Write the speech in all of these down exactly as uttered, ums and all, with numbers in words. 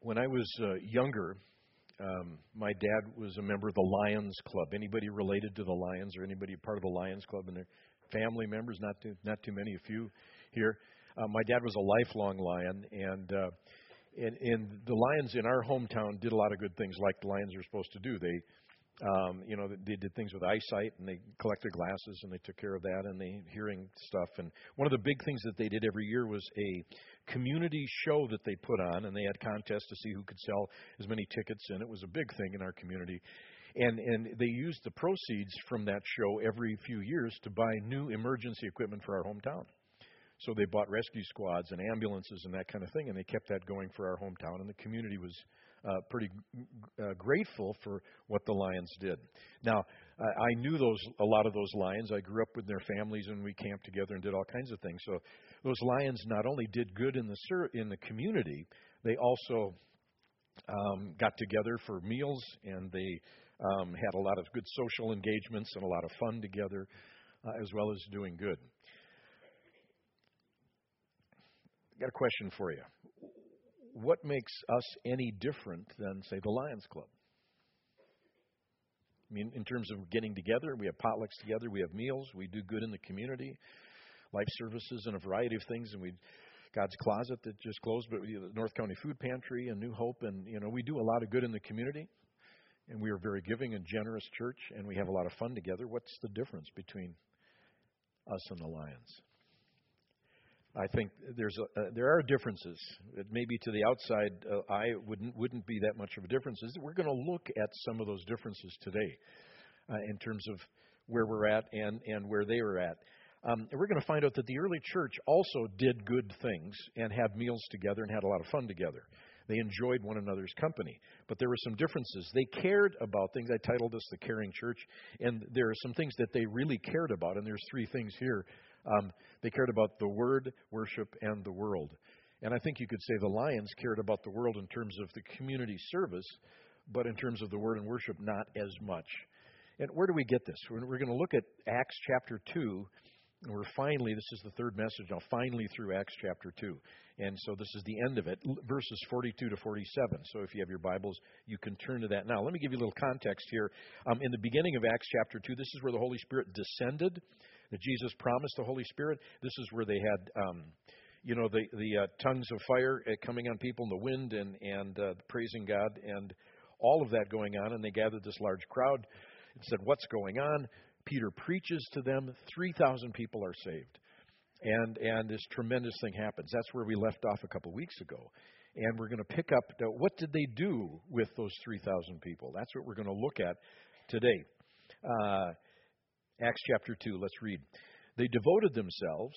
When I was uh, younger, um, my dad was a member of the Lions Club. Anybody related to the Lions, or anybody part of the Lions Club and their family members? Not too, not too many, a few here. Uh, my dad was a lifelong Lion, and, uh, and and the Lions in our hometown did a lot of good things, like the Lions are supposed to do. They Um, you know, they did things with eyesight, and they collected glasses, and they took care of that, and the hearing stuff. And one of the big things that they did every year was a community show that they put on, and they had contests to see who could sell as many tickets, and it was a big thing in our community. And and they used the proceeds from that show every few years to buy new emergency equipment for our hometown. So they bought rescue squads and ambulances and that kind of thing, and they kept that going for our hometown, and the community was uh, pretty uh, grateful for what the Lions did. Now, I, I knew those a lot of those Lions. I grew up with their families, and we camped together and did all kinds of things. So those Lions not only did good in the ser- in the community, they also um, got together for meals, and they um, had a lot of good social engagements and a lot of fun together, uh, as well as doing good. I got a question for you. What makes us any different than, say, the Lions Club? I mean, in terms of getting together, we have potlucks together, we have meals, we do good in the community, life services, and a variety of things, and we God's Closet that just closed, but we, the North County Food Pantry and New Hope, and you know, we do a lot of good in the community, and we are a very giving and generous church, and we have a lot of fun together. What's the difference between us and the Lions? I think there's a, uh, there are differences. It maybe to the outside uh, eye wouldn't wouldn't be that much of a difference. We're going to look at some of those differences today, uh, in terms of where we're at and and where they were at. Um, and we're going to find out that the early church also did good things and had meals together and had a lot of fun together. They enjoyed one another's company, but there were some differences. They cared about things. I titled this The Caring Church, and there are some things that they really cared about, and there's three things here. Um, they cared about the Word, worship, and the world. And I think you could say the Lions cared about the world in terms of the community service, but in terms of the Word and worship, not as much. And where do we get this? We're, we're going to look at Acts chapter two. And we're finally, this is the third message now, finally through Acts chapter two. And so this is the end of it, verses forty-two to forty-seven. So if you have your Bibles, you can turn to that now. Let me give you a little context here. Um, in the beginning of Acts chapter two, this is where the Holy Spirit descended, that Jesus promised the Holy Spirit. This is where they had, um, you know, the, the uh, tongues of fire coming on people in the wind and, and uh, praising God and all of that going on. And they gathered this large crowd and said, what's going on? Peter preaches to them. three thousand people are saved. And and this tremendous thing happens. That's where we left off a couple of weeks ago. And we're going to pick up, uh, what did they do with those three thousand people? That's what we're going to look at today. Uh, Acts chapter two, let's read. They devoted themselves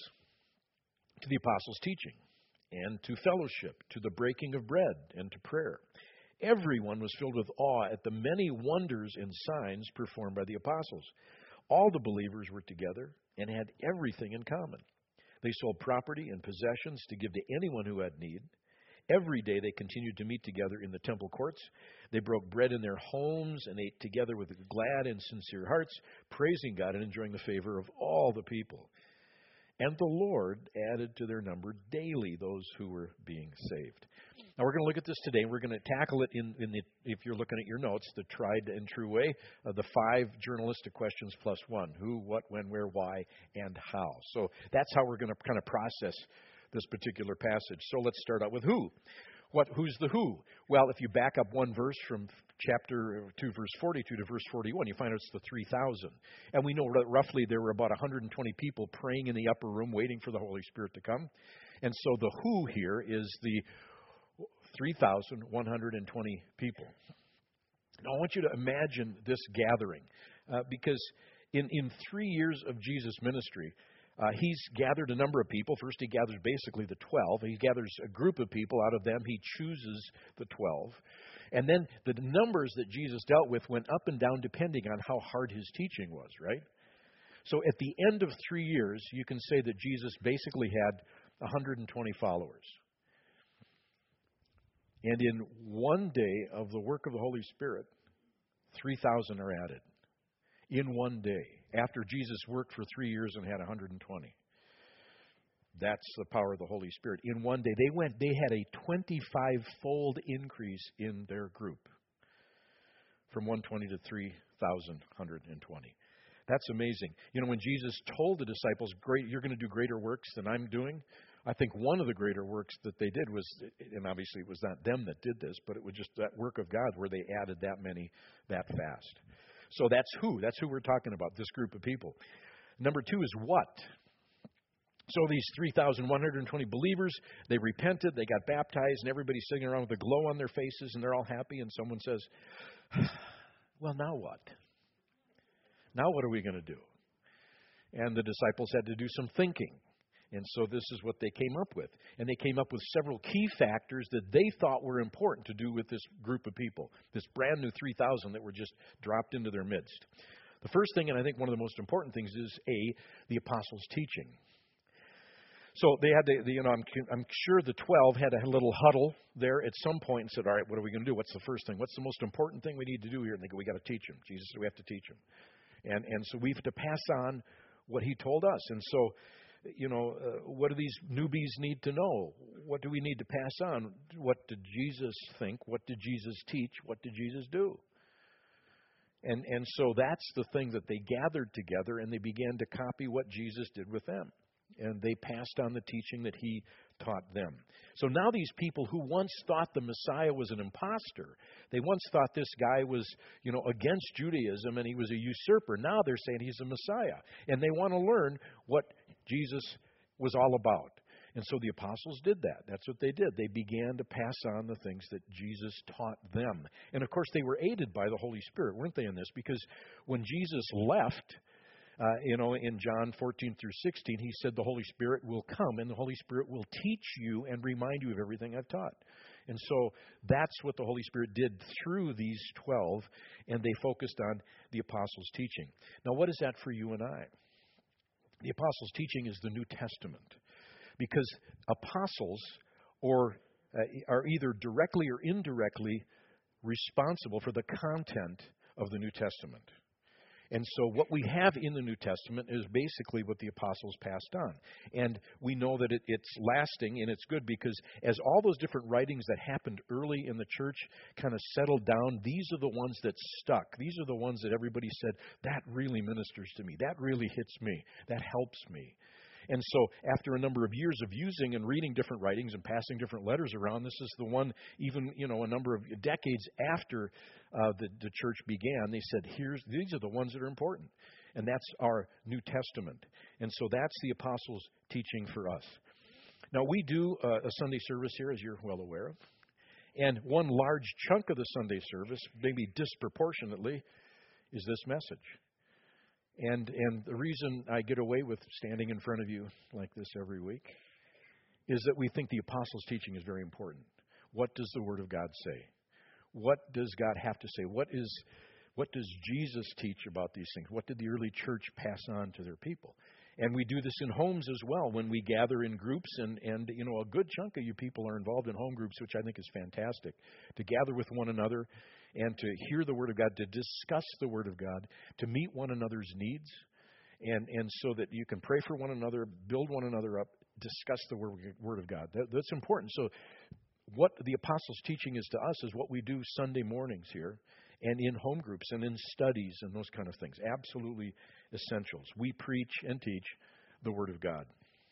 to the apostles' teaching and to fellowship, to the breaking of bread and to prayer. Everyone was filled with awe at the many wonders and signs performed by the apostles. All the believers were together and had everything in common. They sold property and possessions to give to anyone who had need. Every day they continued to meet together in the temple courts. They broke bread in their homes and ate together with glad and sincere hearts, praising God and enjoying the favor of all the people. And the Lord added to their number daily those who were being saved. Now we're going to look at this today, and we're going to tackle it in, in the, if you're looking at your notes, the tried and true way, uh, the five journalistic questions plus one: who, what, when, where, why, and how. So that's how we're going to kind of process this particular passage. So let's start out with who. What? Who's the who? Well, if you back up one verse from chapter two, verse forty-two to verse forty-one, you find out it's the three thousand. And we know that roughly there were about one hundred twenty people praying in the upper room waiting for the Holy Spirit to come. And so the who here is the three thousand one hundred twenty people. Now I want you to imagine this gathering, uh, because in, in three years of Jesus' ministry, Uh, he's gathered a number of people. First, he gathers basically the twelve. He gathers a group of people. Out of them, he chooses the twelve. And then the numbers that Jesus dealt with went up and down depending on how hard his teaching was, right? So at the end of three years, you can say that Jesus basically had one hundred twenty followers. And in one day of the work of the Holy Spirit, three thousand are added. In one day, after Jesus worked for three years and had one hundred twenty. That's the power of the Holy Spirit. In one day, they went. They had a twenty-five-fold increase in their group, from one hundred twenty to three thousand one hundred twenty. That's amazing. You know, when Jesus told the disciples, "Great, you're going to do greater works than I'm doing," I think one of the greater works that they did was, and obviously it was not them that did this, but it was just that work of God where they added that many that fast. So that's who. That's who we're talking about, this group of people. Number two is what. So these three thousand one hundred twenty believers, they repented, they got baptized, and everybody's sitting around with a glow on their faces, and they're all happy, and someone says, well, now what? Now what are we going to do? And the disciples had to do some thinking. And so this is what they came up with. And they came up with several key factors that they thought were important to do with this group of people, this brand new three thousand that were just dropped into their midst. The first thing, and I think one of the most important things, is A, the apostles' teaching. So they had, the, the, you know, I'm, I'm sure the twelve had a little huddle there at some point and said, all right, what are we going to do? What's the first thing? What's the most important thing we need to do here? And they go, we got to teach them. Jesus said, we have to teach them. And, and so we have to pass on what he told us. And so, you know, uh, what do these newbies need to know? What do we need to pass on? What did Jesus think? What did Jesus teach? What did Jesus do? And, and so that's the thing that they gathered together, and they began to copy what Jesus did with them. And they passed on the teaching that he taught them. So now these people who once thought the Messiah was an imposter, they once thought this guy was, you know, against Judaism and he was a usurper. Now they're saying he's a Messiah. And they want to learn what Jesus was all about. And so the apostles did that. That's what they did. They began to pass on the things that Jesus taught them. And of course they were aided by the Holy Spirit, weren't they, in this? Because when Jesus left, Uh, you know, in John fourteen through sixteen, he said the Holy Spirit will come and the Holy Spirit will teach you and remind you of everything I've taught. And so that's what the Holy Spirit did through these twelve, and they focused on the apostles' teaching. Now, what is that for you and I? The apostles' teaching is the New Testament, because apostles or uh, are either directly or indirectly responsible for the content of the New Testament. And so what we have in the New Testament is basically what the apostles passed on. And we know that it, it's lasting and it's good because as all those different writings that happened early in the church kind of settled down, these are the ones that stuck. These are the ones that everybody said, that really ministers to me. That really hits me. That helps me. And so after a number of years of using and reading different writings and passing different letters around, this is the one, even, you know, a number of decades after uh, the, the church began, they said, here's these are the ones that are important. And that's our New Testament. And so that's the apostles' teaching for us. Now, we do uh, a Sunday service here, as you're well aware of. And one large chunk of the Sunday service, maybe disproportionately, is this message. And and the reason I get away with standing in front of you like this every week is that we think the apostles' teaching is very important. What does the Word of God say? What does God have to say? What is what does Jesus teach about these things? What did the early church pass on to their people? And we do this in homes as well when we gather in groups, and, and you know, a good chunk of you people are involved in home groups, which I think is fantastic, to gather with one another and to hear the Word of God, to discuss the Word of God, to meet one another's needs, and, and so that you can pray for one another, build one another up, discuss the Word, word of God. That, that's important. So what the apostles' teaching is to us is what we do Sunday mornings here and in home groups and in studies and those kind of things. Absolutely essentials. We preach and teach the Word of God.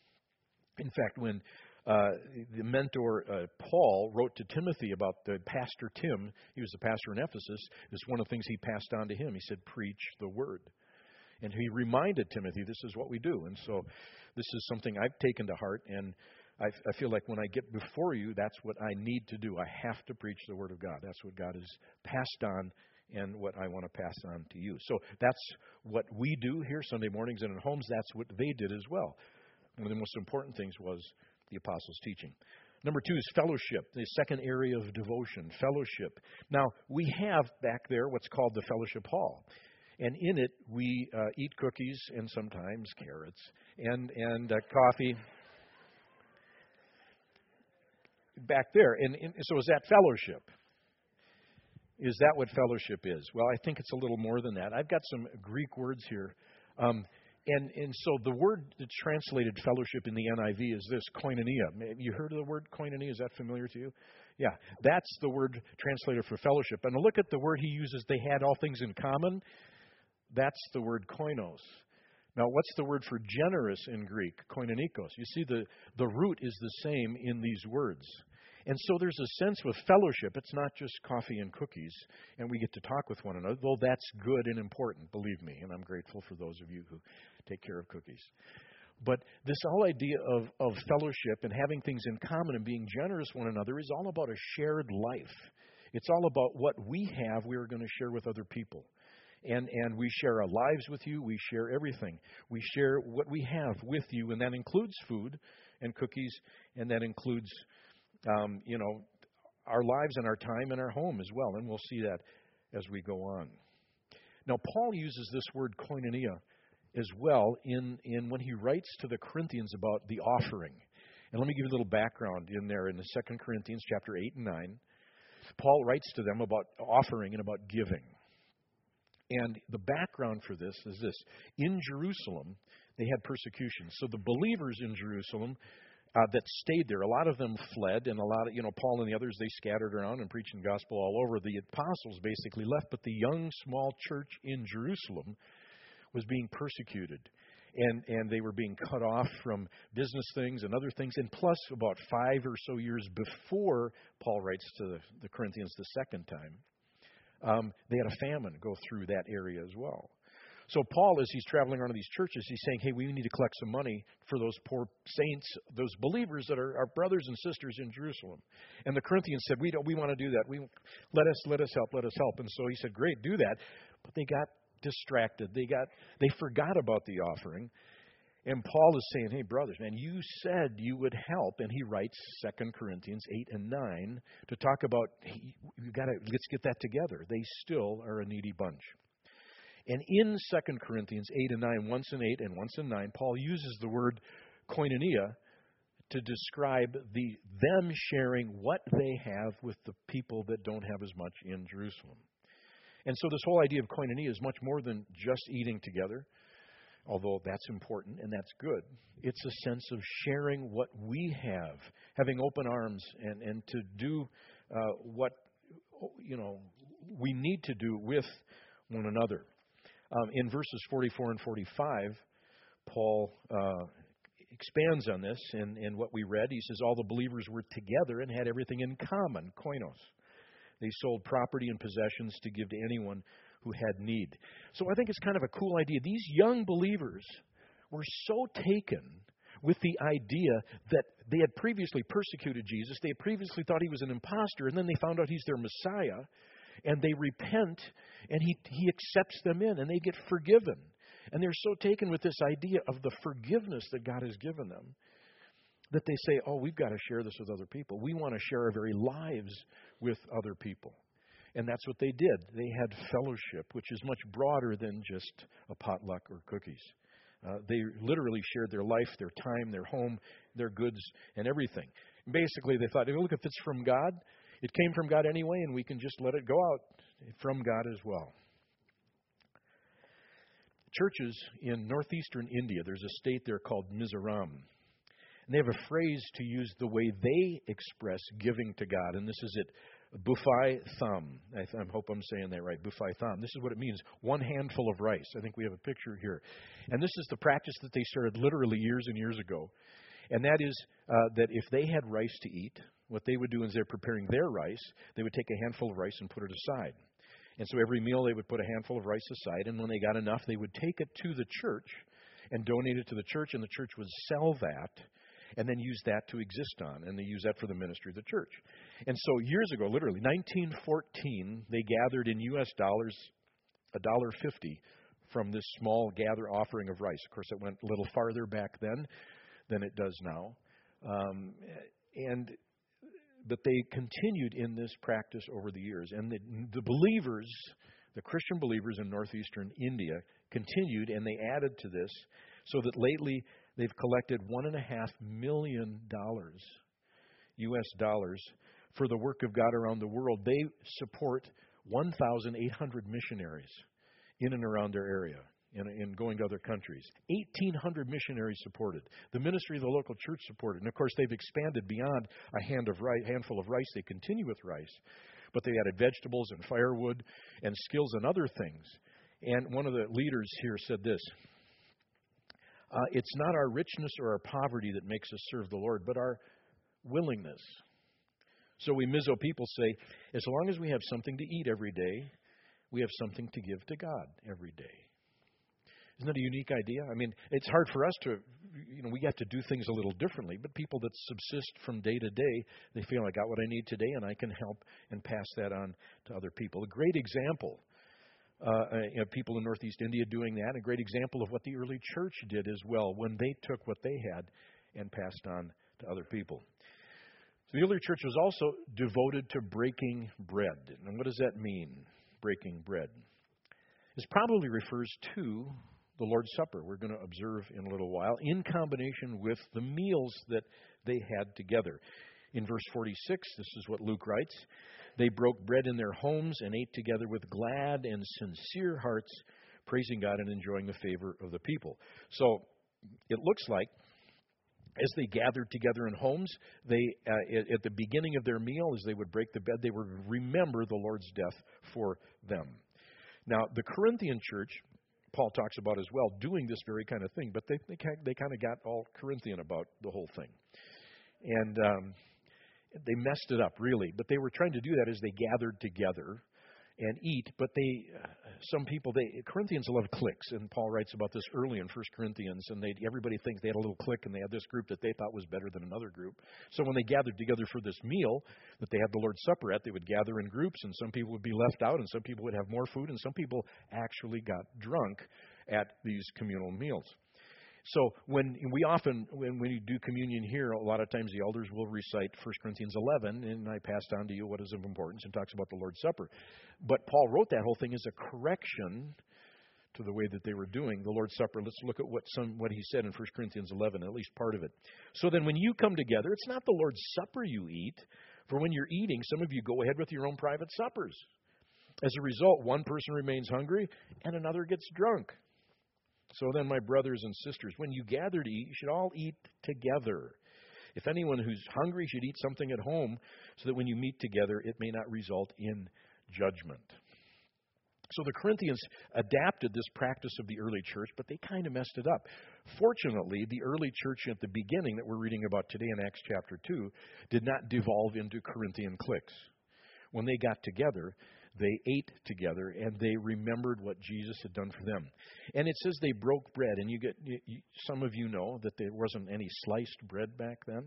In fact, when uh, the mentor uh, Paul wrote to Timothy about the pastor Tim, he was the pastor in Ephesus, it's one of the things he passed on to him. He said, preach the Word. And he reminded Timothy, this is what we do. And so this is something I've taken to heart, and I, I feel like when I get before you, that's what I need to do. I have to preach the Word of God. That's what God has passed on and what I want to pass on to you. So that's what we do here Sunday mornings, and in homes, that's what they did as well. One of the most important things was the apostles' teaching. Number two is fellowship, the second area of devotion, fellowship. Now, we have back there what's called the fellowship hall. And in it, we uh, eat cookies and sometimes carrots and, and uh, coffee. Back there. And, and so is that fellowship? Is that what fellowship is? Well, I think it's a little more than that. I've got some Greek words here. Um, And and so the word that's translated fellowship in the N I V is this, koinonia. You heard of the word koinonia? Is that familiar to you? Yeah, that's the word translated for fellowship. And look at the word he uses, they had all things in common. That's the word koinos. Now, what's the word for generous in Greek? Koinonikos. You see, the, the root is the same in these words. And so there's a sense with fellowship. It's not just coffee and cookies, and we get to talk with one another, though that's good and important, believe me, and I'm grateful for those of you who take care of cookies. But this whole idea of, of fellowship and having things in common and being generous with one another is all about a shared life. It's all about what we have we are going to share with other people. And and we share our lives with you. We share everything. We share what we have with you, and that includes food and cookies, and that includes, um, you know, our lives and our time and our home as well. And we'll see that as we go on. Now, Paul uses this word koinonia as well in, in when he writes to the Corinthians about the offering. And let me give you a little background in there in the Second Corinthians chapter eight and nine. Paul writes to them about offering and about giving. And the background for this is this. In Jerusalem, they had persecution. So the believers in Jerusalem uh, that stayed there, a lot of them fled, and a lot of, you know, Paul and the others, they scattered around and preaching the gospel all over. The apostles basically left, but the young, small church in Jerusalem was being persecuted. And and they were being cut off from business things and other things. And plus, about five or so years before Paul writes to the, the Corinthians the second time, Um, they had a famine go through that area as well. So Paul, as he's traveling around to these churches, he's saying, hey, we need to collect some money for those poor saints, those believers that are our brothers and sisters in Jerusalem. And the Corinthians said, we don't, we want to do that. We let us, let us help, let us help. And so he said, great, do that. But they got distracted. They got, they forgot about the offering. And Paul is saying, hey, brothers, man, you said you would help. And he writes Second Corinthians eight and nine to talk about, hey, you got to, let's get that together. They still are a needy bunch. And in Second Corinthians eight and nine, once in eight and once in nine, Paul uses the word koinonia to describe the them sharing what they have with the people that don't have as much in Jerusalem. And so this whole idea of koinonia is much more than just eating together. Although that's important and that's good. It's a sense of sharing what we have, having open arms and, and to do uh, what, you know, we need to do with one another. Um, in verses forty-four and forty-five, Paul uh, expands on this in, in what we read. He says all the believers were together and had everything in common, koinos. They sold property and possessions to give to anyone who had need. So I think it's kind of a cool idea. These young believers were so taken with the idea that they had previously persecuted Jesus. They had previously thought he was an imposter, and then they found out he's their Messiah, and they repent, and he, he accepts them in, and they get forgiven. And they're so taken with this idea of the forgiveness that God has given them that they say, oh, we've got to share this with other people. We want to share our very lives with other people. And that's what they did. They had fellowship, which is much broader than just a potluck or cookies. Uh, they literally shared their life, their time, their home, their goods, and everything. Basically, they thought, look, if it's from God, it came from God anyway, and we can just let it go out from God as well. Churches in northeastern India, there's a state there called Mizoram. And they have a phrase to use the way they express giving to God, and this is it. Bufai Tham. I, th- I hope I'm saying that right. Bufai Tham. This is what it means. One handful of rice. I think we have a picture here. And this is the practice that they started literally years and years ago. And that is uh, that if they had rice to eat, what they would do is they're preparing their rice, they would take a handful of rice and put it aside. And so every meal they would put a handful of rice aside. And when they got enough, they would take it to the church and donate it to the church. And the church would sell that and then use that to exist on, and they use that for the ministry of the church. And so years ago, literally, nineteen fourteen, they gathered in U S dollars one dollar fifty from this small gather offering of rice. Of course, it went a little farther back then than it does now. Um, and but they continued in this practice over the years. And the, the believers, the Christian believers in northeastern India, continued, and they added to this, so that lately they've collected one and a half million dollars, U S dollars, for the work of God around the world. They support one thousand eight hundred missionaries in and around their area and, and going to other countries. eighteen hundred missionaries supported. The ministry of the local church supported. And, of course, they've expanded beyond a hand of rice, handful of rice. They continue with rice. But they added vegetables and firewood and skills and other things. And one of the leaders here said this, uh, it's not our richness or our poverty that makes us serve the Lord, but our willingness. So we Mizo people say, as long as we have something to eat every day, we have something to give to God every day. Isn't that a unique idea? I mean, it's hard for us to, you know, we have to do things a little differently, but people that subsist from day to day, they feel, I got what I need today, and I can help and pass that on to other people. A great example, uh, you know, people in Northeast India doing that, a great example of what the early church did as well when they took what they had and passed on to other people. So the early church was also devoted to breaking bread. And what does that mean, breaking bread? This probably refers to the Lord's Supper, we're going to observe in a little while, in combination with the meals that they had together. In verse forty-six, this is what Luke writes, they broke bread in their homes and ate together with glad and sincere hearts, praising God and enjoying the favor of the people. So it looks like as they gathered together in homes, they uh, at the beginning of their meal, as they would break the bread, they would remember the Lord's death for them. Now, the Corinthian church, Paul talks about as well, doing this very kind of thing, but they they, they kind of got all Corinthian about the whole thing. And um, they messed it up, really. But they were trying to do that as they gathered together and eat. But they, uh, some people, they Corinthians love cliques, and Paul writes about this early in First Corinthians, and they everybody thinks they had a little clique, and they had this group that they thought was better than another group. So when they gathered together for this meal that they had the Lord's Supper at, they would gather in groups, and some people would be left out, and some people would have more food, and some people actually got drunk at these communal meals. So when we often, when we do communion here, a lot of times the elders will recite First Corinthians eleven, and I passed on to you what is of importance and talks about the Lord's Supper. But Paul wrote that whole thing as a correction to the way that they were doing the Lord's Supper. Let's look at what some what he said in First Corinthians eleven, at least part of it. So then when you come together, it's not the Lord's Supper you eat, for when you're eating, some of you go ahead with your own private suppers. As a result, one person remains hungry and another gets drunk. So then, my brothers and sisters, when you gather to eat, you should all eat together. If anyone who's hungry should eat something at home, so that when you meet together, it may not result in judgment. So the Corinthians adapted this practice of the early church, but they kind of messed it up. Fortunately, the early church at the beginning that we're reading about today in Acts chapter two did not devolve into Corinthian cliques. When they got together, they ate together, and they remembered what Jesus had done for them. And it says they broke bread, and you get you, you, some of you know that there wasn't any sliced bread back then.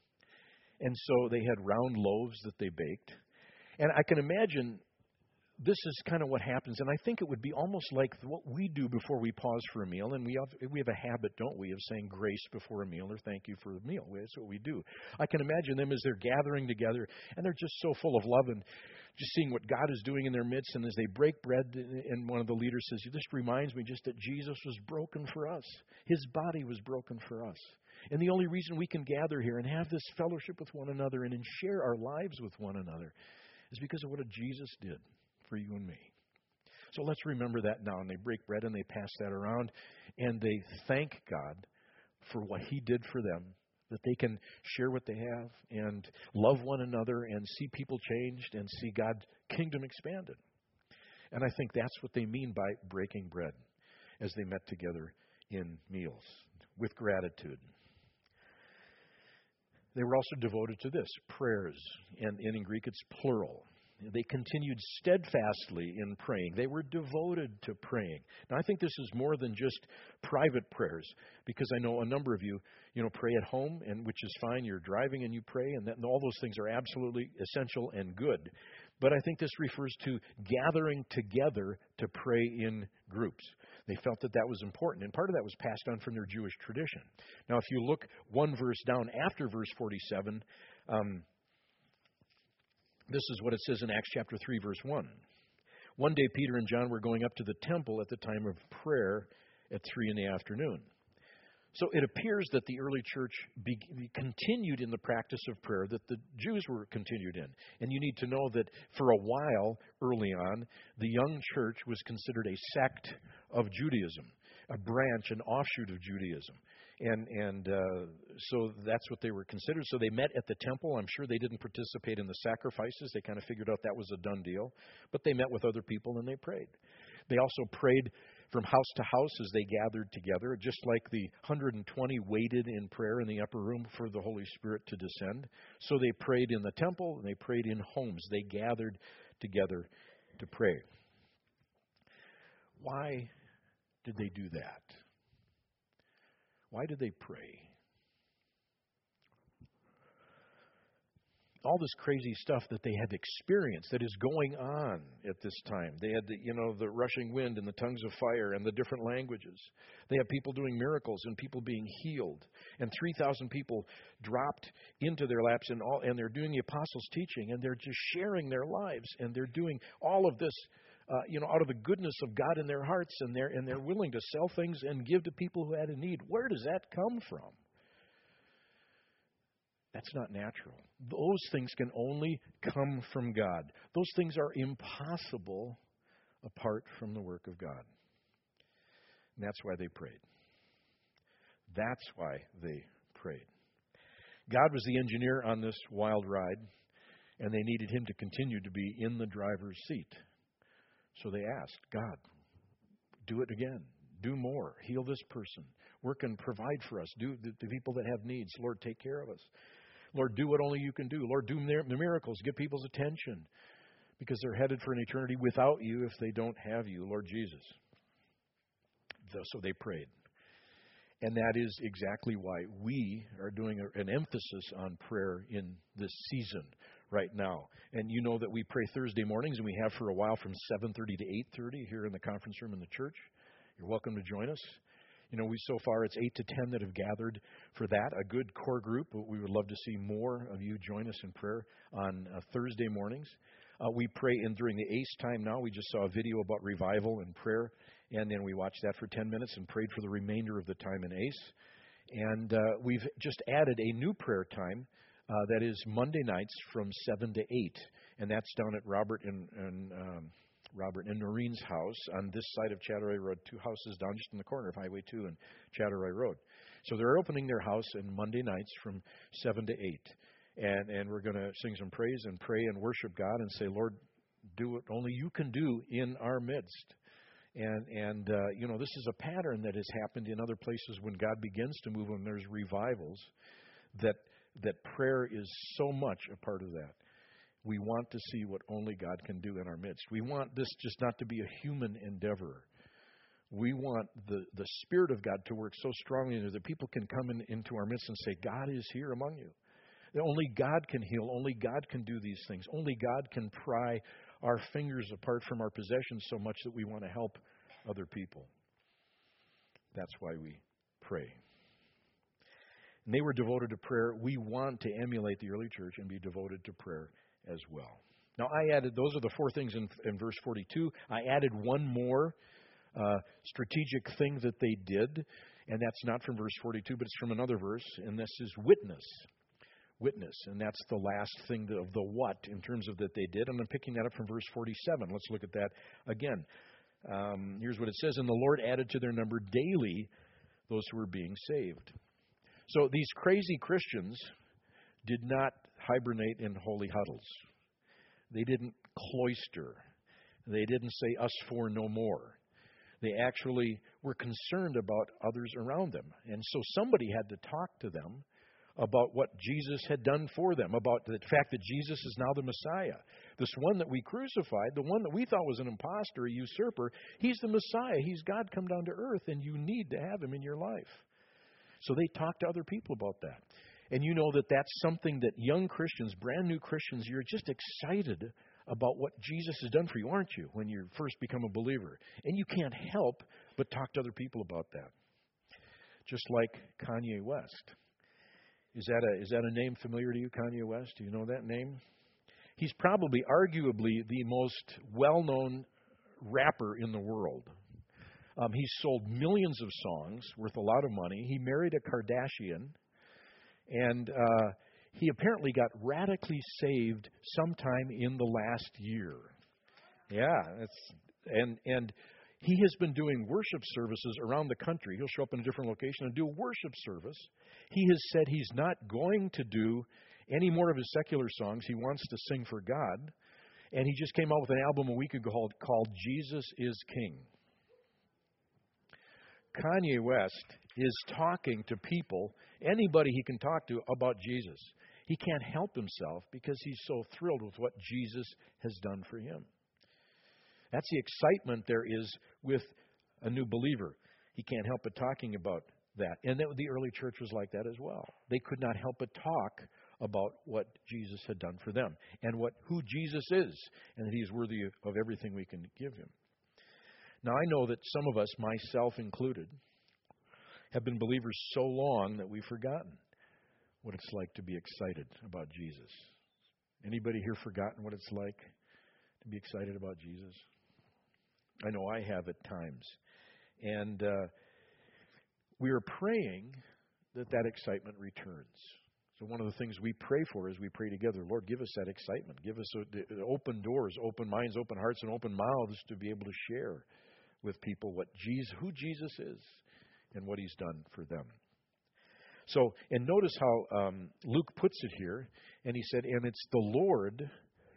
And so they had round loaves that they baked. And I can imagine this is kind of what happens, and I think it would be almost like what we do before we pause for a meal, and we have, we have a habit, don't we, of saying grace before a meal or thank you for the meal. That's what we do. I can imagine them as they're gathering together, and they're just so full of love and just seeing what God is doing in their midst, and as they break bread, and one of the leaders says, this reminds me just that Jesus was broken for us. His body was broken for us. And the only reason we can gather here and have this fellowship with one another and share our lives with one another is because of what Jesus did for you and me. So let's remember that now. And they break bread and they pass that around, and they thank God for what He did for them, that they can share what they have and love one another and see people changed and see God's kingdom expanded. And I think that's what they mean by breaking bread as they met together in meals with gratitude. They were also devoted to this, prayers, and, and in Greek it's plural. They continued steadfastly in praying. They were devoted to praying. Now, I think this is more than just private prayers, because I know a number of you, you know, pray at home, and which is fine. You're driving and you pray, and, that, and all those things are absolutely essential and good. But I think this refers to gathering together to pray in groups. They felt that that was important, and part of that was passed on from their Jewish tradition. Now, if you look one verse down after verse forty-seven, um, this is what it says in Acts chapter three, verse one. One day, Peter and John were going up to the temple at the time of prayer at three in the afternoon. So it appears that the early church be, continued in the practice of prayer that the Jews were continued in. And you need to know that for a while early on, the young church was considered a sect of Judaism. a branch, an offshoot of Judaism. And and uh, so that's what they were considered. So they met at the temple. I'm sure they didn't participate in the sacrifices. They kind of figured out that was a done deal. But they met with other people and they prayed. They also prayed from house to house as they gathered together, just like the one hundred twenty waited in prayer in the upper room for the Holy Spirit to descend. So they prayed in the temple and they prayed in homes. They gathered together to pray. Why did they do that? Why did they pray? All this crazy stuff that they had experienced that is going on at this time. They had the, you know, the rushing wind and the tongues of fire and the different languages. They have people doing miracles and people being healed. And three thousand people dropped into their laps and all, and they're doing the apostles' teaching and they're just sharing their lives and they're doing all of this, uh, you know, out of the goodness of God in their hearts, and they're and they're willing to sell things and give to people who had a need. Where does that come from? That's not natural. Those things can only come from God. Those things are impossible apart from the work of God. And that's why they prayed. That's why they prayed. God was the engineer on this wild ride, and they needed him to continue to be in the driver's seat. So they asked, God, do it again. Do more. Heal this person. Work and provide for us. Do the, the people that have needs. Lord, take care of us. Lord, do what only you can do. Lord, do the miracles. Get people's attention because they're headed for an eternity without you if they don't have you, Lord Jesus. So they prayed. And that is exactly why we are doing an emphasis on prayer in this season right now. And you know that we pray Thursday mornings, and we have for a while from seven thirty to eight thirty here in the conference room in the church. You're welcome to join us. You know, we so far it's eight to ten that have gathered for that, a good core group. We would love to see more of you join us in prayer on uh, Thursday mornings. Uh, we pray in during the A C E time now. We just saw a video about revival and prayer, and then we watched that for ten minutes and prayed for the remainder of the time in A C E. And uh, we've just added a new prayer time uh, that is Monday nights from seven to eight, and that's down at Robert and, and um, Robert and Noreen's house on this side of Chateauroy Road, two houses down just in the corner of Highway two and Chateauroy Road. So they're opening their house on Monday nights from seven to eight. And and we're going to sing some praise and pray and worship God and say, Lord, do what only you can do in our midst. And, and uh, you know, this is a pattern that has happened in other places when God begins to move, when there's revivals, that that prayer is so much a part of that. We want to see what only God can do in our midst. We want this just not to be a human endeavor. We want the, the Spirit of God to work so strongly that people can come in, into our midst and say, God is here among you. That only God can heal. Only God can do these things. Only God can pry our fingers apart from our possessions so much that we want to help other people. That's why we pray. And they were devoted to prayer. We want to emulate the early church and be devoted to prayer as well. Now, I added, those are the four things in, in verse forty-two. I added one more uh, strategic thing that they did, and that's not from verse forty-two, but it's from another verse, and this is witness. Witness, and that's the last thing of the what in terms of that they did, and I'm picking that up from verse forty-seven. Let's look at that again. Um, here's what it says, and the Lord added to their number daily those who were being saved. So these crazy Christians did not hibernate in holy huddles. They didn't cloister. They didn't say, us four no more. They actually were concerned about others around them. And so somebody had to talk to them about what Jesus had done for them, about the fact that Jesus is now the Messiah. This one that we crucified, the one that we thought was an imposter, a usurper, he's the Messiah. He's God come down to earth, and you need to have him in your life. So they talked to other people about that. And you know that that's something that young Christians, brand new Christians, you're just excited about what Jesus has done for you, aren't you, when you first become a believer? And you can't help but talk to other people about that. Just like Kanye West. Is that a is that a name familiar to you, Kanye West? Do you know that name? He's probably, arguably, the most well-known rapper in the world. Um, he's sold millions of songs worth a lot of money. He married a Kardashian, and uh, he apparently got radically saved sometime in the last year. Yeah, it's and and He has been doing worship services around the country. He'll show up in a different location and do a worship service. He has said he's not going to do any more of his secular songs. He wants to sing for God. And he just came out with an album a week ago called, called Jesus is King. Kanye West is talking to people, anybody he can talk to, about Jesus. He can't help himself because he's so thrilled with what Jesus has done for him. That's the excitement there is with a new believer. He can't help but talking about that. And that, the early church was like that as well. They could not help but talk about what Jesus had done for them and what who Jesus is, and that he is worthy of everything we can give him. Now, I know that some of us, myself included, have been believers so long that we've forgotten what it's like to be excited about Jesus. Anybody here forgotten what it's like to be excited about Jesus? I know I have at times. And uh, we are praying that that excitement returns. So one of the things we pray for is we pray together, Lord, give us that excitement. Give us a, a, open doors, open minds, open hearts, and open mouths to be able to share with people what Jesus, who Jesus is and what he's done for them. So, and notice how um, Luke puts it here, and he said, and it's the Lord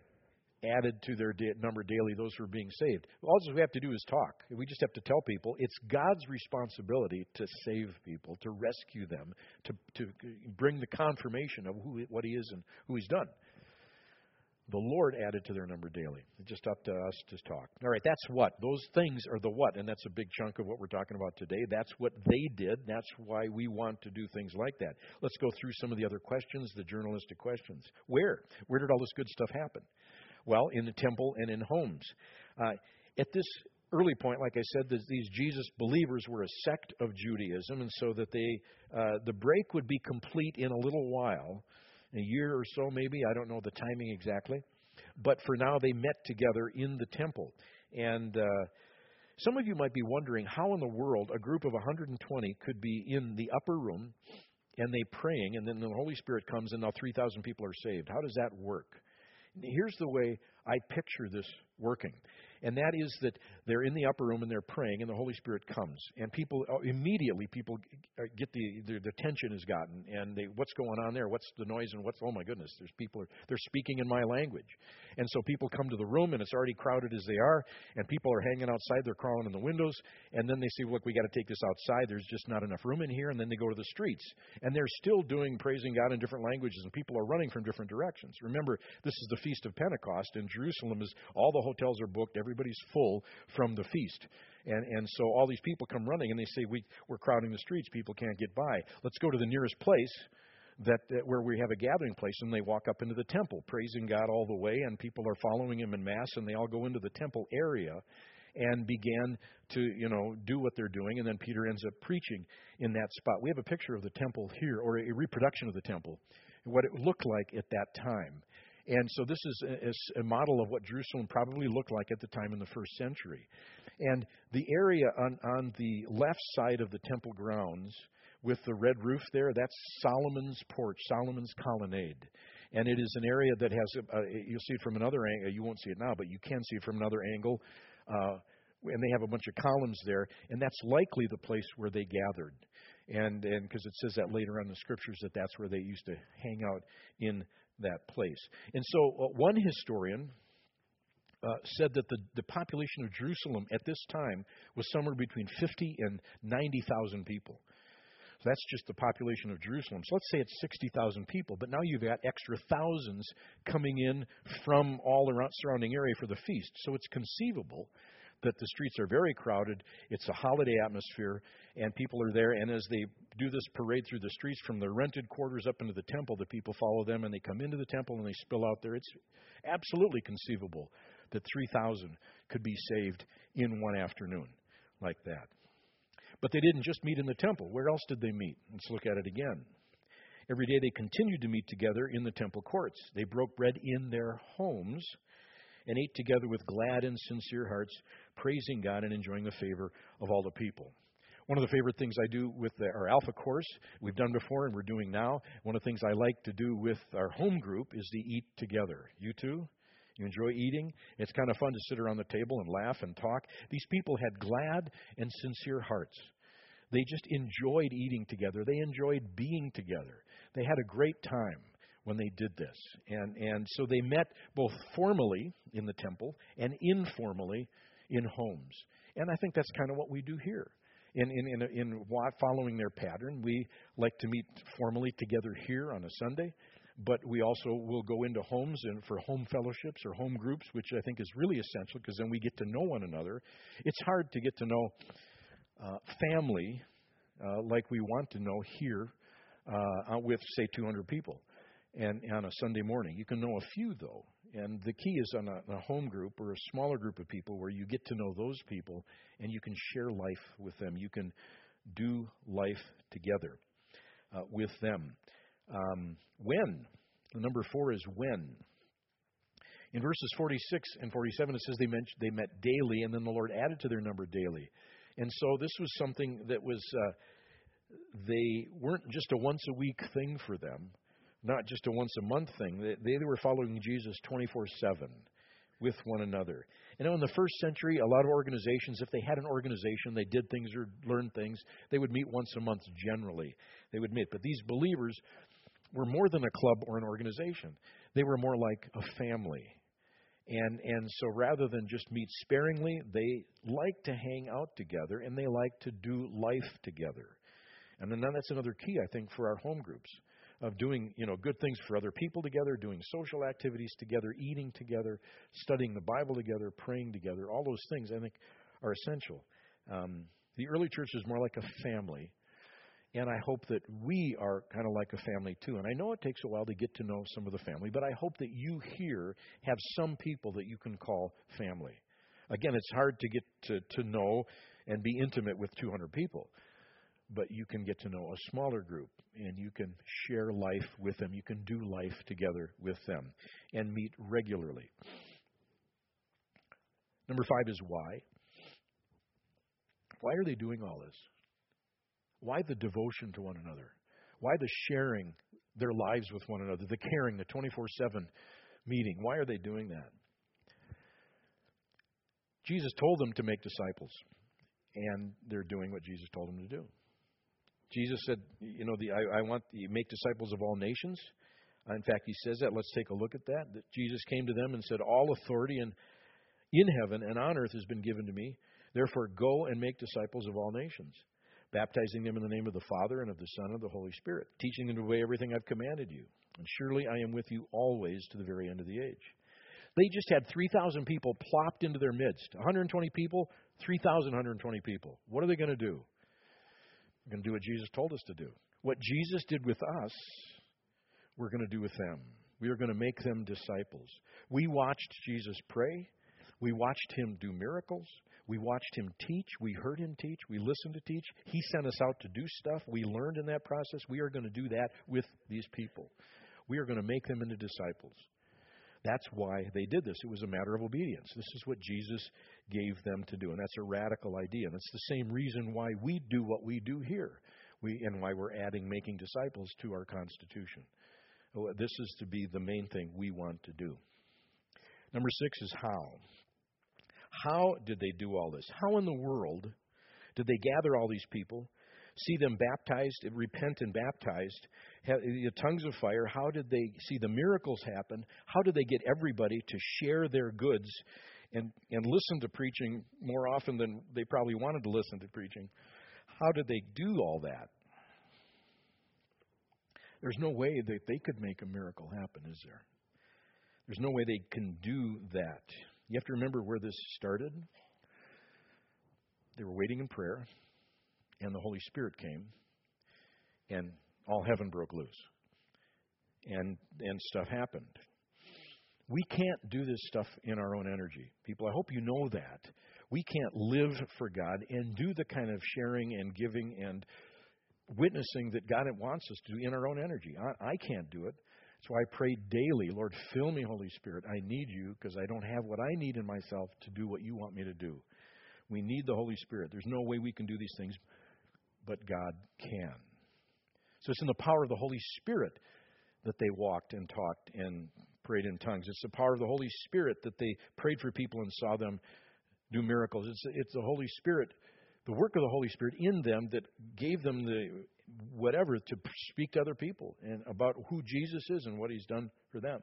added to their da- number daily those who are being saved. All we have to do is talk. We just have to tell people it's God's responsibility to save people, to rescue them, to to bring the confirmation of who what he is and who he's done. The Lord added to their number daily. It's just up to us to talk. All right, that's what. Those things are the what, and that's a big chunk of what we're talking about today. That's what they did. That's why we want to do things like that. Let's go through some of the other questions, the journalistic questions. Where? Where did all this good stuff happen? Well, in the temple and in homes. Uh, at this early point, like I said, these Jesus believers were a sect of Judaism, and so that they uh, the break would be complete in a little while. A year or so maybe, I don't know the timing exactly. But for now, they met together in the temple. And uh, some of you might be wondering how in the world a group of one hundred twenty could be in the upper room and they praying, and then the Holy Spirit comes and now three thousand people are saved. How does that work? Here's the way I picture this working. And that is that they're in the upper room and they're praying, and the Holy Spirit comes, and people immediately people get the the, the tension is gotten, and they what's going on there? What's the noise and what's oh my goodness? There's people they're speaking in my language, and so people come to the room and it's already crowded as they are, and people are hanging outside. They're crawling in the windows, and then they say, look, we got to take this outside. There's just not enough room in here, and then they go to the streets, and they're still doing praising God in different languages, and people are running from different directions. Remember, this is the Feast of Pentecost, and Jerusalem is all the hotels are booked. Everybody's full from the feast. And and so all these people come running, and they say, we, we're crowding the streets. People can't get by. Let's go to the nearest place that, that where we have a gathering place. And they walk up into the temple, praising God all the way, and people are following him in Mass, and they all go into the temple area and began to, you know, do what they're doing. And then Peter ends up preaching in that spot. We have a picture of the temple here, or a reproduction of the temple, what it looked like at that time. And so this is a, a model of what Jerusalem probably looked like at the time in the first century. And the area on, on the left side of the temple grounds with the red roof there, that's Solomon's porch, Solomon's colonnade. And it is an area that has, a, a, you'll see it from another angle, you won't see it now, but you can see it from another angle. Uh, and they have a bunch of columns there, and that's likely the place where they gathered. And and because it says that later on in the scriptures that that's where they used to hang out in that place. And so uh, one historian uh, said that the, the population of Jerusalem at this time was somewhere between fifty and ninety thousand people. So that's just the population of Jerusalem. So let's say it's sixty thousand people, but now you've got extra thousands coming in from all around surrounding area for the feast. So it's conceivable that the streets are very crowded. It's a holiday atmosphere, and people are there. And as they do this parade through the streets from the rented quarters up into the temple, the people follow them, and they come into the temple, and they spill out there. It's absolutely conceivable that three thousand could be saved in one afternoon like that. But they didn't just meet in the temple. Where else did they meet? Let's look at it again. Every day they continued to meet together in the temple courts. They broke bread in their homes and ate together with glad and sincere hearts, praising God and enjoying the favor of all the people. One of the favorite things I do with the, our Alpha course, we've done before and we're doing now, one of the things I like to do with our home group is to eat together. You too? You enjoy eating? It's kind of fun to sit around the table and laugh and talk. These people had glad and sincere hearts. They just enjoyed eating together. They enjoyed being together. They had a great time when they did this. And, and so they met both formally in the temple and informally in homes. And I think that's kind of what we do here. In, in, in, in following their pattern, we like to meet formally together here on a Sunday. But we also will go into homes and for home fellowships or home groups, which I think is really essential because then we get to know one another. It's hard to get to know uh, family uh, like we want to know here uh, with, say, two hundred people and on a Sunday morning. You can know a few, though. And the key is on a, a home group or a smaller group of people where you get to know those people and you can share life with them. You can do life together uh, with them. Um, when? The number four is when. In verses forty-six and forty-seven, it says they, mentioned, they met daily, and then the Lord added to their number daily. And so this was something that was, uh, they weren't just a once-a-week thing for them, not just a once-a-month thing. They, they were following Jesus twenty-four seven with one another. You know, in the first century, a lot of organizations, if they had an organization, they did things or learned things, they would meet once a month generally. They would meet. But these believers were more than a club or an organization. They were more like a family. And and so rather than just meet sparingly, they like to hang out together and they like to do life together. And then that's another key, I think, for our home groups, of doing, you know, good things for other people together, doing social activities together, eating together, studying the Bible together, praying together. All those things, I think, are essential. Um, the early church is more like a family. And I hope that we are kind of like a family too. And I know it takes a while to get to know some of the family, but I hope that you here have some people that you can call family. Again, it's hard to get to, to know and be intimate with two hundred people, but you can get to know a smaller group and you can share life with them. You can do life together with them and meet regularly. Number five is why. Why are they doing all this? Why the devotion to one another? Why the sharing their lives with one another, the caring, the twenty-four seven meeting? Why are they doing that? Jesus told them to make disciples, and they're doing what Jesus told them to do. Jesus said, you know, the, I, I want you to make disciples of all nations. In fact, he says that. Let's take a look at that. That Jesus came to them and said, all authority in, in heaven and on earth has been given to me. Therefore, go and make disciples of all nations, baptizing them in the name of the Father and of the Son and of the Holy Spirit, teaching them to obey everything I've commanded you. And surely I am with you always to the very end of the age. They just had three thousand people plopped into their midst. one hundred twenty people, three thousand one hundred twenty people. What are they going to do? We're going to do what Jesus told us to do. What Jesus did with us, we're going to do with them. We are going to make them disciples. We watched Jesus pray. We watched him do miracles. We watched him teach. We heard him teach. We listened to teach. He sent us out to do stuff. We learned in that process. We are going to do that with these people. We are going to make them into disciples. That's why they did this. It was a matter of obedience. This is what Jesus gave them to do, and that's a radical idea. And it's the same reason why we do what we do here, we and why we're adding making disciples to our Constitution. This is to be the main thing we want to do. Number six is how. How did they do all this? How in the world did they gather all these people, see them baptized, repent and baptized, have the tongues of fire? How did they see the miracles happen? How did they get everybody to share their goods and, and listen to preaching more often than they probably wanted to listen to preaching? How did they do all that? There's no way that they could make a miracle happen, is there? There's no way they can do that. You have to remember where this started. They were waiting in prayer, and the Holy Spirit came, and all heaven broke loose, and and stuff happened. We can't do this stuff in our own energy. People, I hope you know that. We can't live for God and do the kind of sharing and giving and witnessing that God wants us to do in our own energy. I, I can't do it. That's why I pray daily, Lord, fill me, Holy Spirit. I need you because I don't have what I need in myself to do what you want me to do. We need the Holy Spirit. There's no way we can do these things, but God can. So it's in the power of the Holy Spirit that they walked and talked and prayed in tongues. It's the power of the Holy Spirit that they prayed for people and saw them do miracles. It's, it's the Holy Spirit, the work of the Holy Spirit in them that gave them the whatever to speak to other people and about who Jesus is and what He's done for them.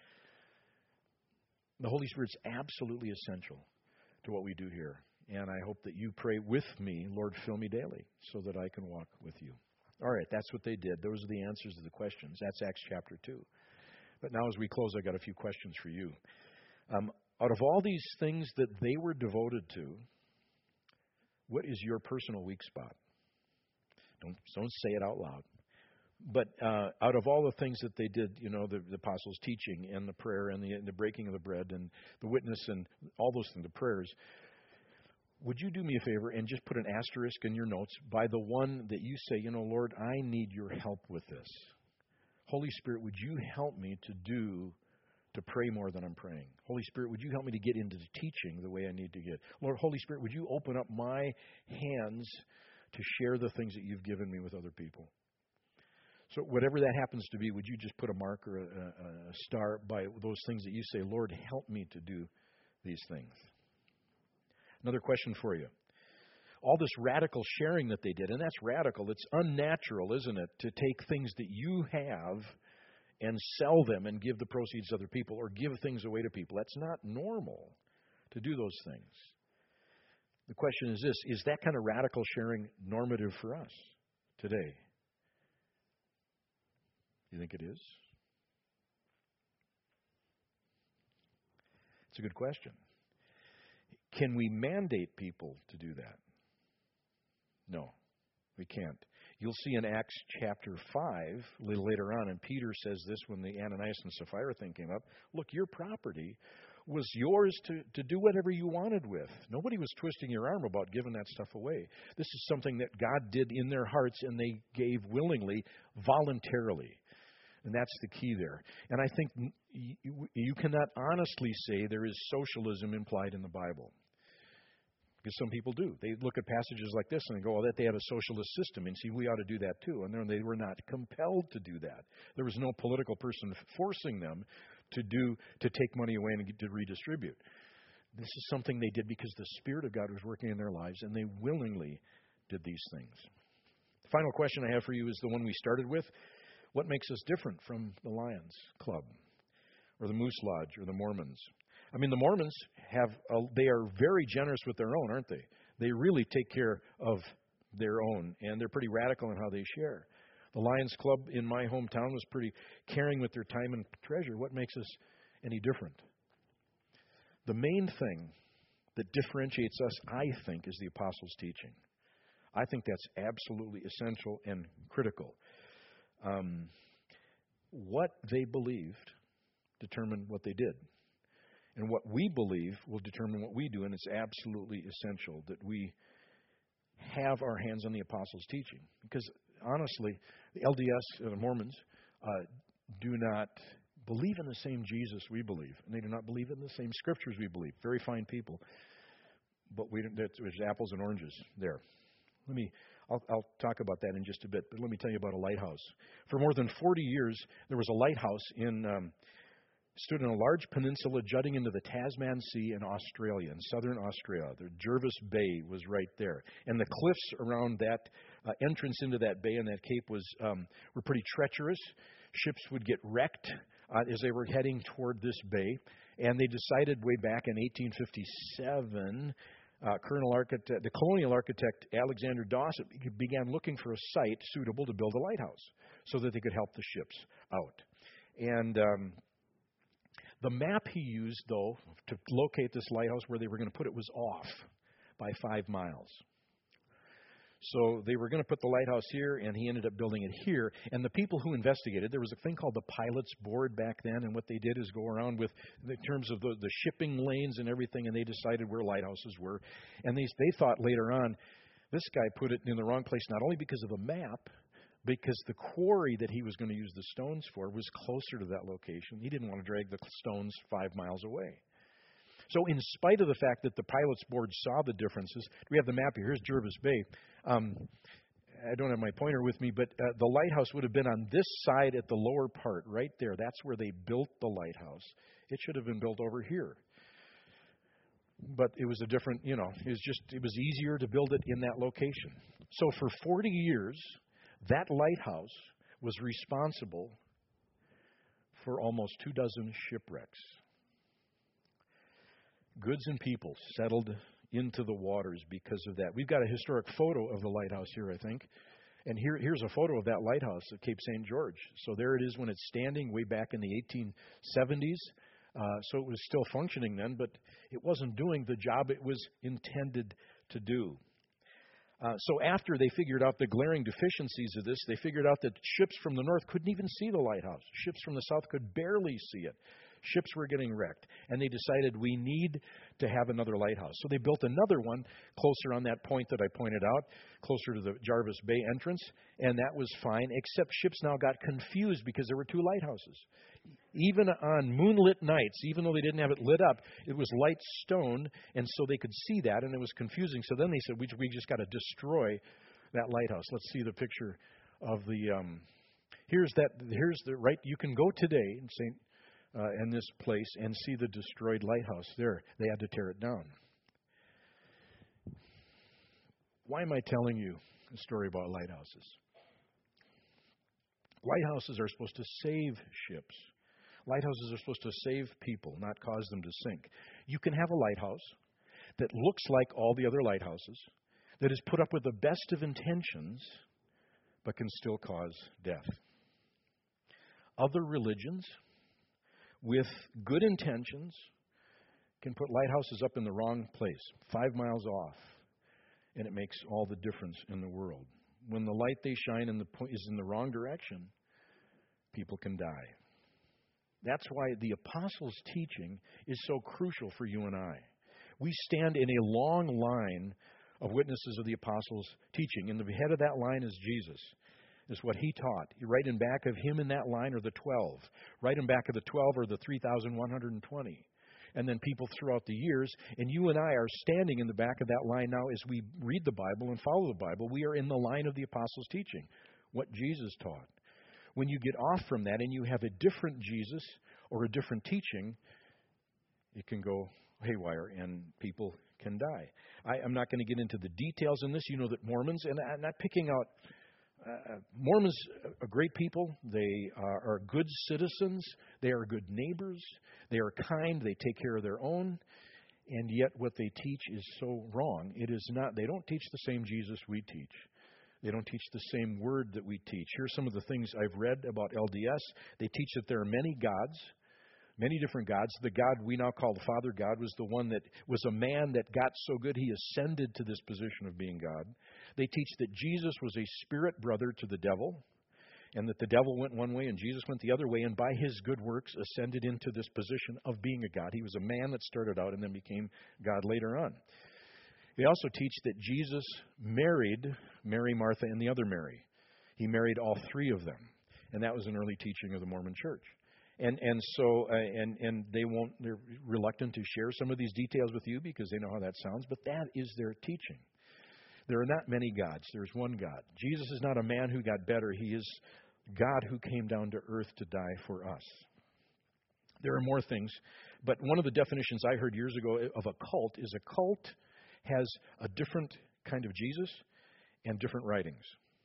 The Holy Spirit's absolutely essential to what we do here. And I hope that you pray with me, Lord, fill me daily, so that I can walk with you. All right, that's what they did. Those are the answers to the questions. That's Acts chapter two. But now as we close, I got a few questions for you. Um, out of all these things that they were devoted to, what is your personal weak spot? Don't, don't say it out loud. But uh, out of all the things that they did, you know, the, the apostles' teaching and the prayer and the, and the breaking of the bread and the witness and all those things, the prayers, would you do me a favor and just put an asterisk in your notes by the one that you say, you know, Lord, I need your help with this. Holy Spirit, would you help me to do, to pray more than I'm praying? Holy Spirit, would you help me to get into the teaching the way I need to get? Lord, Holy Spirit, would you open up my hands to share the things that you've given me with other people? So whatever that happens to be, would you just put a mark or a, a star by those things that you say, Lord, help me to do these things? Another question for you. All this radical sharing that they did, and that's radical. It's unnatural, isn't it, to take things that you have and sell them and give the proceeds to other people or give things away to people. That's not normal to do those things. The question is this, is that kind of radical sharing normative for us today? You think it is? It's a good question. Can we mandate people to do that? No, we can't. You'll see in Acts chapter five, a little later on, and Peter says this when the Ananias and Sapphira thing came up. Look, your property was yours to, to do whatever you wanted with. Nobody was twisting your arm about giving that stuff away. This is something that God did in their hearts, and they gave willingly, voluntarily. And that's the key there. And I think you cannot honestly say there is socialism implied in the Bible. Because some people do. They look at passages like this and they go, oh, that they have a socialist system. And see, we ought to do that too. And then they were not compelled to do that. There was no political person forcing them to do to take money away and to redistribute. This is something they did because the Spirit of God was working in their lives, and they willingly did these things. The final question I have for you is the one we started with. What makes us different from the Lions Club or the Moose Lodge or the Mormons? I mean, the Mormons have, a, they are very generous with their own, aren't they? They really take care of their own, and they're pretty radical in how they share. The Lions Club in my hometown was pretty caring with their time and treasure. What makes us any different? The main thing that differentiates us, I think, is the apostles' teaching. I think that's absolutely essential and critical. Um, what they believed determined what they did. And what we believe will determine what we do, and it's absolutely essential that we have our hands on the apostles' teaching. Because honestly, the L D S and the Mormons uh, do not believe in the same Jesus we believe, and they do not believe in the same scriptures we believe. Very fine people, but we don't, there's apples and oranges there. Let me. I'll, I'll talk about that in just a bit, but let me tell you about a lighthouse. For more than forty years, there was a lighthouse in um, stood in a large peninsula jutting into the Tasman Sea in Australia, in southern Australia. The Jervis Bay was right there. And the cliffs around that uh, entrance into that bay and that cape was um, were pretty treacherous. Ships would get wrecked uh, as they were heading toward this bay. And they decided way back in eighteen fifty-seven, uh, Colonel Architect, the colonial architect Alexander Dawson began looking for a site suitable to build a lighthouse so that they could help the ships out. And um, the map he used, though, to locate this lighthouse where they were going to put it was off by five miles. So they were going to put the lighthouse here, and he ended up building it here. And the people who investigated, there was a thing called the Pilot's Board back then, and what they did is go around with, in terms of the, the shipping lanes and everything, and they decided where lighthouses were. And they, they thought later on, this guy put it in the wrong place, not only because of the map, because the quarry that he was going to use the stones for was closer to that location. He didn't want to drag the stones five miles away. So in spite of the fact that the Pilot's Board saw the differences, we have the map here. Here's Jervis Bay. Um, I don't have my pointer with me, but uh, the lighthouse would have been on this side at the lower part, right there. That's where they built the lighthouse. It should have been built over here. But it was a different, you know, it was just, it was easier to build it in that location. So for forty years, that lighthouse was responsible for almost two dozen shipwrecks. Goods and people settled into the waters because of that. We've got a historic photo of the lighthouse here, I think. And here, here's a photo of that lighthouse at Cape Saint George. So there it is when it's standing way back in the eighteen seventies. Uh, so it was still functioning then, but it wasn't doing the job it was intended to do. Uh, so after they figured out the glaring deficiencies of this, they figured out that ships from the north couldn't even see the lighthouse. Ships from the south could barely see it. Ships were getting wrecked. And they decided we need to have another lighthouse. So they built another one closer on that point that I pointed out, closer to the Jarvis Bay entrance. And that was fine, except ships now got confused because there were two lighthouses. Even on moonlit nights, even though they didn't have it lit up, it was light stone, and so they could see that, and it was confusing. So then they said, we, we just got to destroy that lighthouse. Let's see the picture of the, um, here's that, here's the, right, you can go today in Saint Uh, in this place and see the destroyed lighthouse there. They had to tear it down. Why am I telling you a story about lighthouses? Lighthouses are supposed to save ships. Lighthouses are supposed to save people, not cause them to sink. You can have a lighthouse that looks like all the other lighthouses, that is put up with the best of intentions, but can still cause death. Other religions, with good intentions, can put lighthouses up in the wrong place, five miles off, and it makes all the difference in the world. When the light they shine in the po- is in the wrong direction, people can die. That's why the apostles' teaching is so crucial for you and I. We stand in a long line of witnesses of the apostles' teaching, and the head of that line is Jesus. Is what he taught. Right in back of him in that line are the twelve. Right in back of the twelve are the three thousand one hundred twenty. And then people throughout the years, and you and I are standing in the back of that line now as we read the Bible and follow the Bible. We are in the line of the apostles' teaching, what Jesus taught. When you get off from that and you have a different Jesus or a different teaching, it can go haywire and people can die. I, I'm not going to get into the details in this. You know that Mormons, and I'm not picking out Uh, Mormons are great people. They are, are good citizens. They are good neighbors. They are kind. They take care of their own. And yet what they teach is so wrong. It is not. They don't teach the same Jesus we teach. They don't teach the same word that we teach. Here's some of the things I've read about L D S. They teach that there are many gods, many different gods. The God we now call the Father God was the one that was a man that got so good he ascended to this position of being God. They teach that Jesus was a spirit brother to the devil, and that the devil went one way and Jesus went the other way, and by his good works ascended into this position of being a God. He was a man that started out and then became God later on. They also teach that Jesus married Mary, Martha, and the other Mary. He married all three of them, and that was an early teaching of the Mormon Church. And and so uh, and and they won't. They're reluctant to share some of these details with you because they know how that sounds. But that is their teaching. There are not many gods. There's one God. Jesus is not a man who got better. He is God who came down to earth to die for us. There are more things, but one of the definitions I heard years ago of a cult is a cult has a different kind of Jesus and different writings.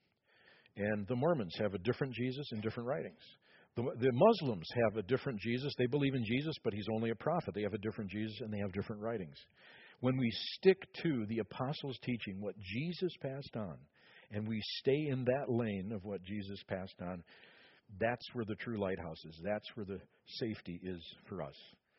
And the Mormons have a different Jesus and different writings. The, the Muslims have a different Jesus. They believe in Jesus, but he's only a prophet. They have a different Jesus and they have different writings. When we stick to the apostles' teaching, what Jesus passed on, and we stay in that lane of what Jesus passed on, that's where the true lighthouse is. That's where the safety is for us.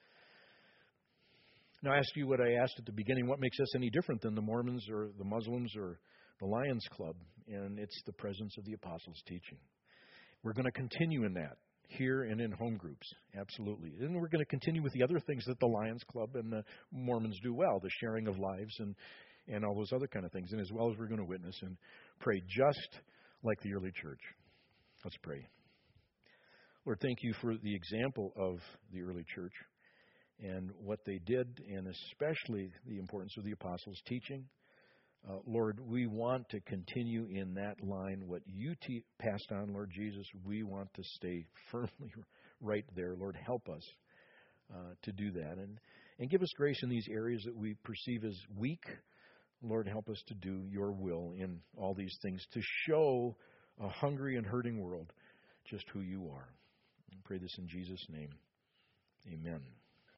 Now, I asked you what I asked at the beginning, what makes us any different than the Mormons or the Muslims or the Lions Club? And it's the presence of the apostles' teaching. We're going to continue in that, here and in home groups, absolutely. And we're going to continue with the other things that the Lions Club and the Mormons do well, the sharing of lives and, and all those other kind of things. And as well as we're going to witness and pray just like the early church. Let's pray. Lord, thank you for the example of the early church and what they did, and especially the importance of the apostles' teaching. Uh, Lord, we want to continue in that line. What you te- passed on, Lord Jesus, we want to stay firmly right there. Lord, help us uh, to do that. And, and give us grace in these areas that we perceive as weak. Lord, help us to do your will in all these things, to show a hungry and hurting world just who you are. I pray this in Jesus' name. Amen.